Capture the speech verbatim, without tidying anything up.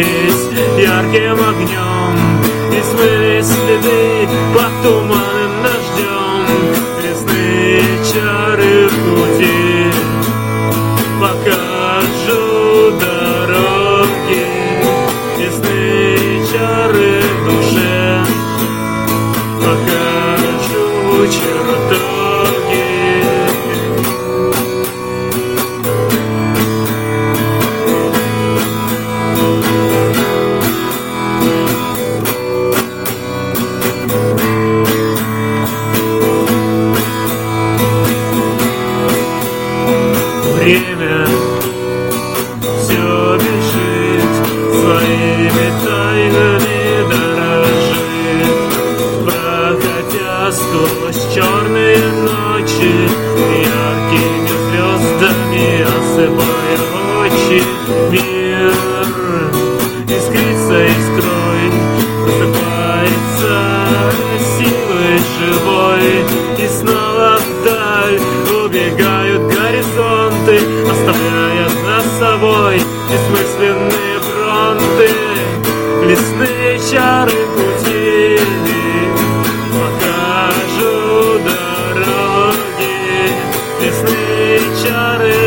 зажглись ярким огнем, и смыли следы под туманным дождем. Лесные чары в пути покажу дороги, лесные чары в душе покажу чертоги. Время все бежит, своими тайнами дорожит, проходя сквозь черные ночи, яркими звездами осыпая очи. Мир искрится искрой, просыпается силой живой, и снова вдаль убегают горизонты, оставляя за собой бессмысленные фронты. Лесные чары пути покажу дороги, лесные чары